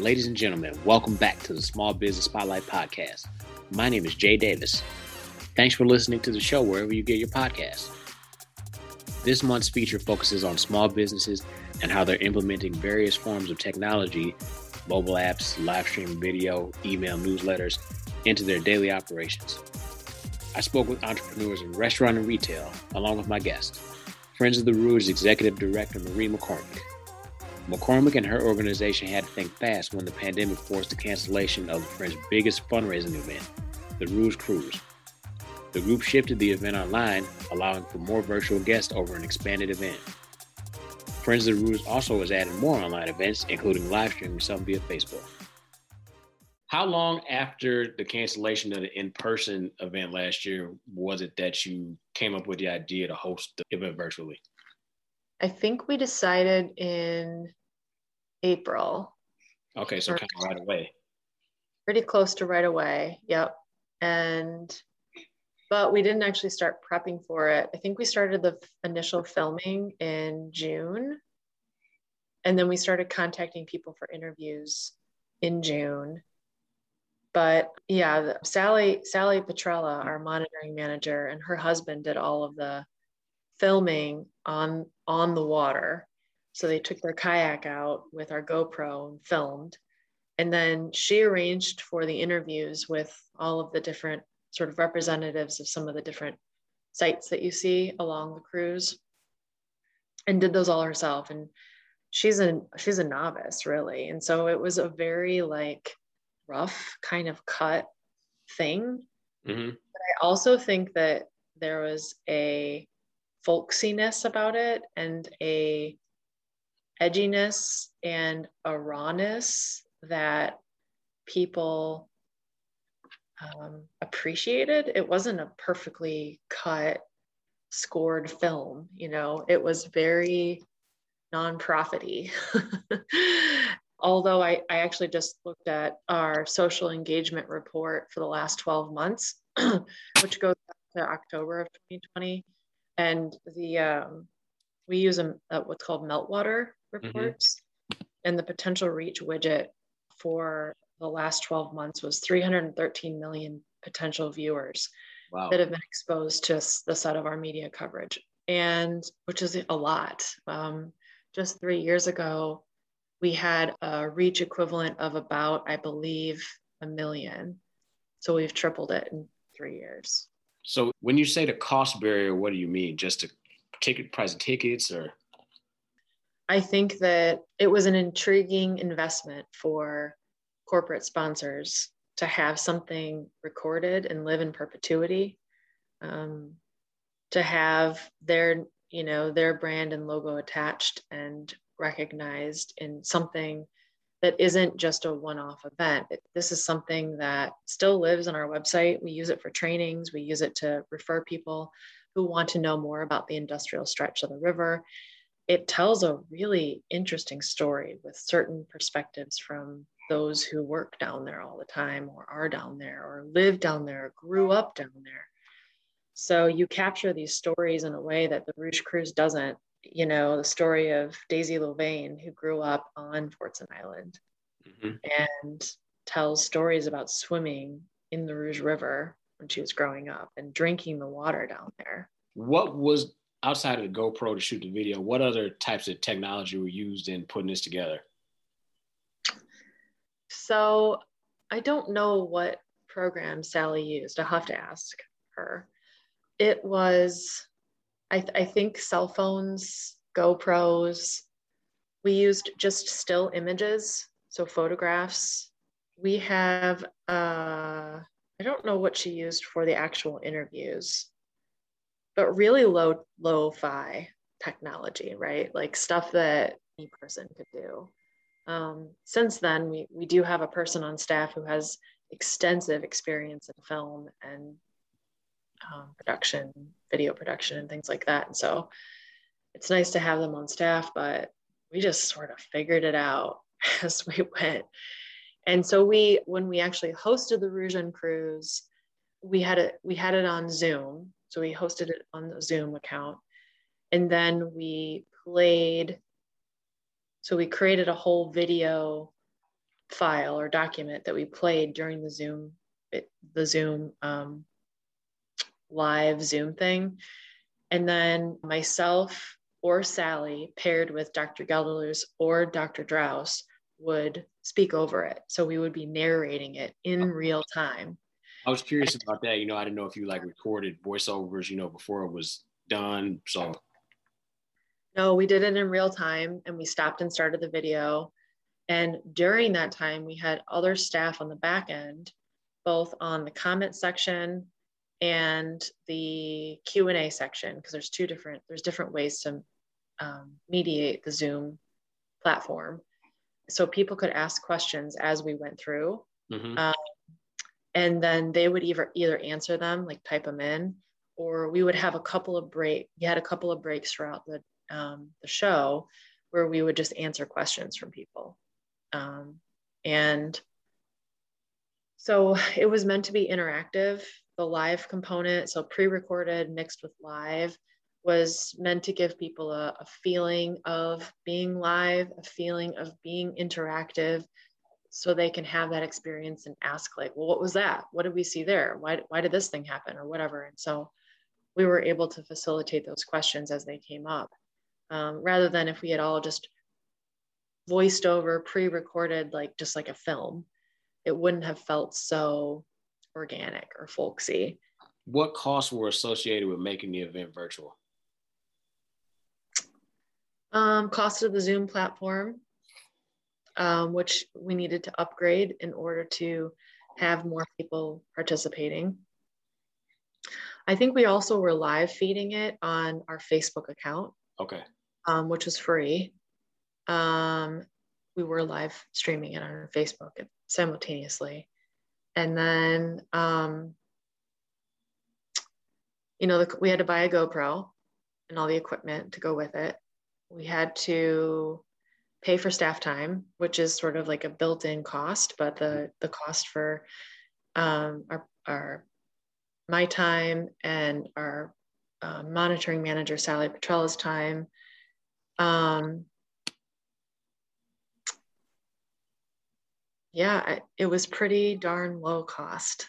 Ladies and gentlemen, welcome back to the Small Business Spotlight Podcast. My name is Jay Davis. Thanks for listening to the show wherever you get your podcasts. This month's feature focuses on small businesses and how they're implementing various forms of technology, mobile apps, live stream video, email newsletters, into their daily operations. I spoke with entrepreneurs in restaurant and retail, along with my guest, Friends of the Rouge Executive Director Marie McCormick. McCormick and her organization had to think fast when the pandemic forced the cancellation of the Friends' biggest fundraising event, the Rouge Cruise. The group shifted the event online, allowing for more virtual guests over an expanded event. Friends of the Rouge also has added more online events, including live streaming some via Facebook. How long after the cancellation of the in-person event last year was it that you came up with the idea to host the event virtually? I think we decided in April. Okay, so kind of right away. Pretty close to right away, yep. But we didn't actually start prepping for it. I think we started the initial filming in June, and then we started contacting people for interviews in June. But yeah, Sally Petrella, our monitoring manager, and her husband did all of the filming on the water. So they took their kayak out with our GoPro and filmed. And then she arranged for the interviews with all of the different sort of representatives of some of the different sites that you see along the cruise, and did those all herself. And she's a novice, really. And so it was a very rough kind of cut thing. Mm-hmm. But I also think that there was a folksiness about it, and a edginess and a rawness that people appreciated. It wasn't a perfectly cut, scored film, it was very non-profity. Although I actually just looked at our social engagement report for the last 12 months, which goes back to October of 2020. And we use what's called meltwater reports. Mm-hmm. And the potential reach widget for the last 12 months was 313 million potential viewers. Wow. That have been exposed to the set of our media coverage, and which is a lot. Just 3 years ago, we had a reach equivalent of about, I believe, 1 million. So we've tripled it in 3 years. So when you say the cost barrier, what do you mean? Just the price of tickets, or? I think that it was an intriguing investment for corporate sponsors to have something recorded and live in perpetuity, to have their brand and logo attached and recognized in something that isn't just a one-off event. This is something that still lives on our website. We use it for trainings. We use it to refer people who want to know more about the industrial stretch of the river. It tells a really interesting story with certain perspectives from those who work down there all the time, or are down there, or live down there, or grew up down there. So you capture these stories in a way that the Rouge Cruise doesn't. The story of Daisy Louvain, who grew up on Fortson Island, mm-hmm. and tells stories about swimming in the Rouge River when she was growing up and drinking the water down there. What was, outside of the GoPro to shoot the video, what other types of technology were used in putting this together? So I don't know what program Sally used. I'll have to ask her. It was, I think, cell phones, GoPros. We used just still images, so photographs. We have, I don't know what she used for the actual interviews, but really lo-fi technology, right? Like stuff that any person could do. Since then, we do have a person on staff who has extensive experience in film and production, video production, and things like that. And so it's nice to have them on staff, but we just sort of figured it out as we went. And so when we actually hosted the Rouge Cruise, we had it on Zoom. So we hosted it on the Zoom account. And then we created a whole video file or document that we played during the Zoom live Zoom thing. And then myself or Sally, paired with Dr. Gelderlus or Dr. Draus, would speak over it. So we would be narrating it in real time. I was curious about that. I didn't know if you like recorded voiceovers, before it was done. So no, we did it in real time, and we stopped and started the video. And during that time, we had other staff on the back end, both on the comment section and the Q&A section, because there's different ways to mediate the Zoom platform. So people could ask questions as we went through. Mm-hmm. And then they would either answer them, like type them in, or we would have a couple of breaks. We had a couple of breaks throughout the show where we would just answer questions from people. And so it was meant to be interactive. The live component, so pre-recorded mixed with live, was meant to give people a feeling of being live, a feeling of being interactive, so they can have that experience and ask, like, well, what was that? What did we see there? Why did this thing happen, or whatever? And so we were able to facilitate those questions as they came up, rather than if we had all just voiced over, pre-recorded, just like a film. It wouldn't have felt so organic or folksy. What costs were associated with making the event virtual? Cost of the Zoom platform, which we needed to upgrade in order to have more people participating. I think we also were live feeding it on our Facebook account. Okay. Which was free. We were live streaming it on our Facebook simultaneously. And then, we had to buy a GoPro and all the equipment to go with it. We had to pay for staff time, which is sort of like a built-in cost, but the cost for my time and our monitoring manager, Sally Petrella's time, it was pretty darn low cost.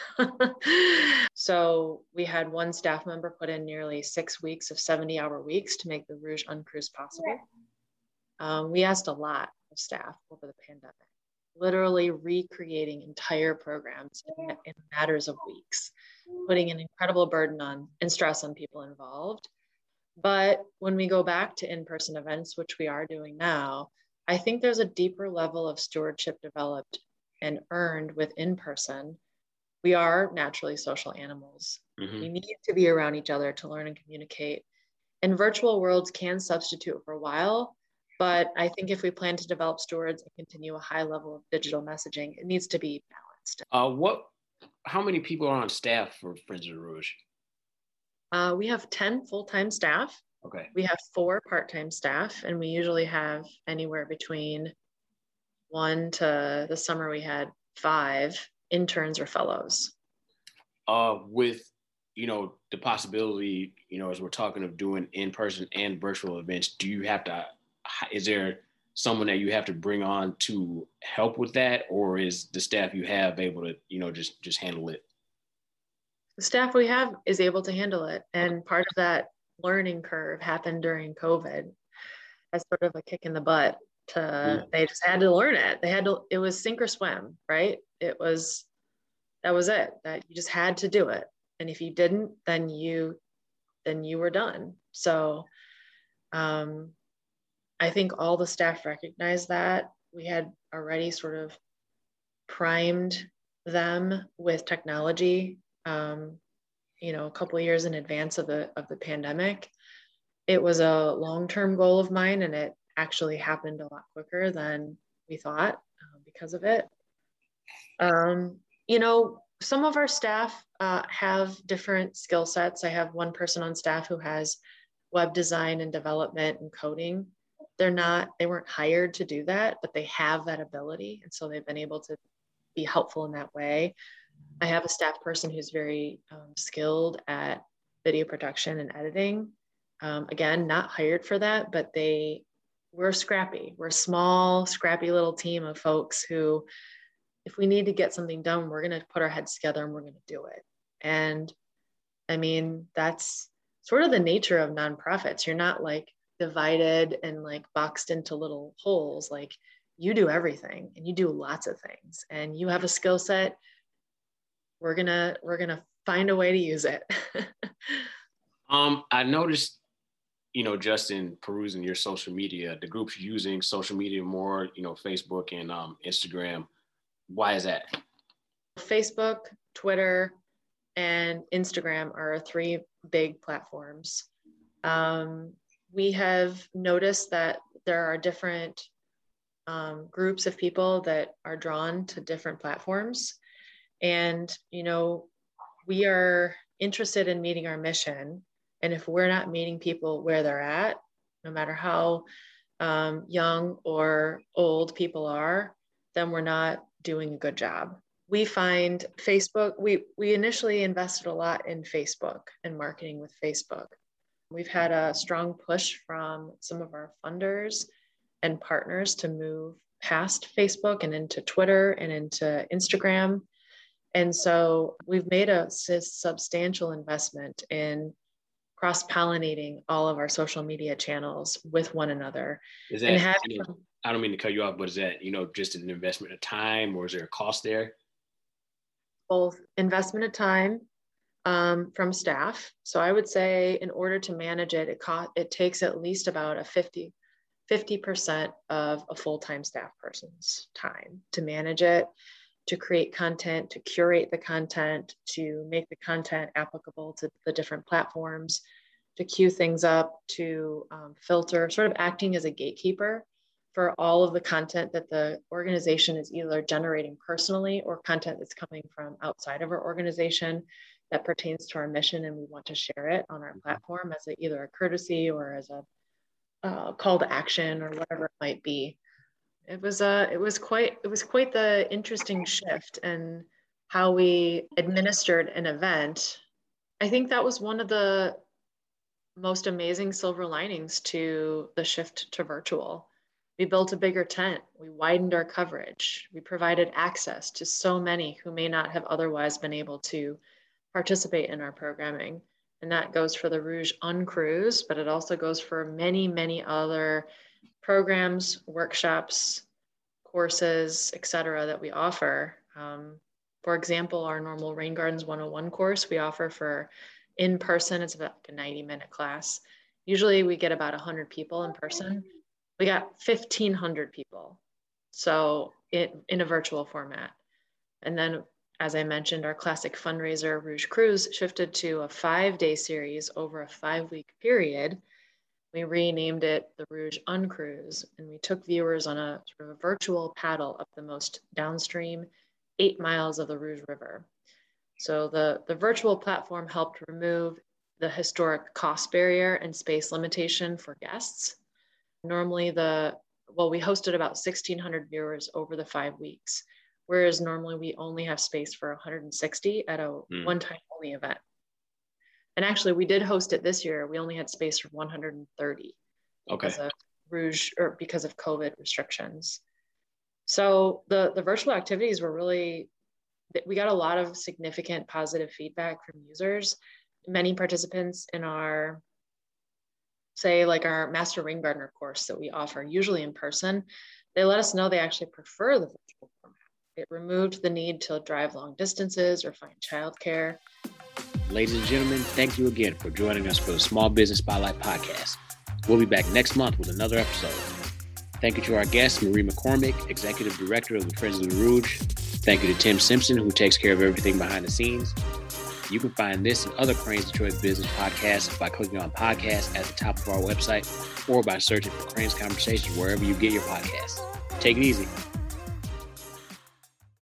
So we had one staff member put in nearly 6 weeks of 70-hour weeks to make the Rouge Uncruise possible. We asked a lot of staff over the pandemic, literally recreating entire programs in matters of weeks, putting an incredible burden on and stress on people involved. But when we go back to in-person events, which we are doing now, I think there's a deeper level of stewardship developed and earned with in-person. We are naturally social animals. Mm-hmm. We need to be around each other to learn and communicate. And virtual worlds can substitute for a while, but I think if we plan to develop stewards and continue a high level of digital messaging, it needs to be balanced. How many people are on staff for Friends of the Rouge? We have 10 full-time staff. Okay. We have 4 part-time staff, and we usually have anywhere between 1 to the summer we had 5 interns or fellows. With, the possibility, as we're talking of doing in-person and virtual events, is there someone that you have to bring on to help with that, or is the staff you have able to, just handle it? The staff we have is able to handle it. And part of that learning curve happened during COVID as sort of a kick in the butt they just had to learn it. It was sink or swim, right? That was it, that you just had to do it. And if you didn't, then you were done. So, I think all the staff recognized that. We had already sort of primed them with technology, a couple of years in advance of the pandemic. It was a long-term goal of mine, and it actually happened a lot quicker than we thought because of it. Some of our staff have different skill sets. I have one person on staff who has web design and development and coding. They weren't hired to do that, but they have that ability. And so they've been able to be helpful in that way. I have a staff person who's very skilled at video production and editing. Again, not hired for that, but they we're scrappy. We're a small, scrappy little team of folks who, if we need to get something done, we're going to put our heads together and we're going to do it. And I mean, that's sort of the nature of nonprofits. You're not like divided and like boxed into little holes. Like, you do everything and you do lots of things and you have a skill set. We're gonna find a way to use it. I noticed, just in perusing your social media, the group's using social media more, Facebook and Instagram. Why is that? Facebook, Twitter, and Instagram are our three big platforms. We have noticed that there are different groups of people that are drawn to different platforms. And, we are interested in meeting our mission. And if we're not meeting people where they're at, no matter how young or old people are, then we're not doing a good job. We find Facebook, we initially invested a lot in Facebook and marketing with Facebook. We've had a strong push from some of our funders and partners to move past Facebook and into Twitter and into Instagram. And so we've made a substantial investment in cross-pollinating all of our social media channels with one another. Is that, I don't mean to cut you off, but is that, just an investment of time, or is there a cost there? Both investment of time from staff. So I would say in order to manage it, it takes at least about a 50% of a full-time staff person's time to manage it, to create content, to curate the content, to make the content applicable to the different platforms, to queue things up, to filter, sort of acting as a gatekeeper for all of the content that the organization is either generating personally or content that's coming from outside of our organization that pertains to our mission, and we want to share it on our platform as either a courtesy or as a call to action or whatever it might be. It was quite the interesting shift in how we administered an event. I think that was one of the most amazing silver linings to the shift to virtual. We built a bigger tent. We widened our coverage. We provided access to so many who may not have otherwise been able to participate in our programming. And that goes for the Rouge Uncruise, but it also goes for many, many other programs, workshops, courses, et cetera, that we offer. For example, our normal Rain Gardens 101 course we offer for in person. It's about a 90-minute class. Usually we get about 100 people in person. We got 1,500 people. So in a virtual format. And then, as I mentioned, our classic fundraiser, Rouge Cruise, shifted to a 5-day series over a 5-week period. We renamed it the Rouge Uncruise, and we took viewers on a sort of a virtual paddle up the most downstream 8 miles of the Rouge River. So the virtual platform helped remove the historic cost barrier and space limitation for guests. Normally we hosted about 1,600 viewers over the 5 weeks, whereas normally we only have space for 160 at a one-time only event. And actually, we did host it this year. We only had space for 130 because of Rouge, or because of COVID restrictions. So the virtual activities were we got a lot of significant positive feedback from users. Many participants in our Master Rain Gardener course that we offer, usually in person, they let us know they actually prefer the virtual format. It removed the need to drive long distances or find childcare. Ladies and gentlemen, thank you again for joining us for the Small Business Spotlight Podcast. We'll be back next month with another episode. Thank you to our guest, Marie McCormick, Executive Director of the Friends of the Rouge. Thank you to Tim Simpson, who takes care of everything behind the scenes. You can find this and other Cranes Detroit Business podcasts by clicking on podcasts at the top of our website or by searching for Cranes Conversations wherever you get your podcasts. Take it easy.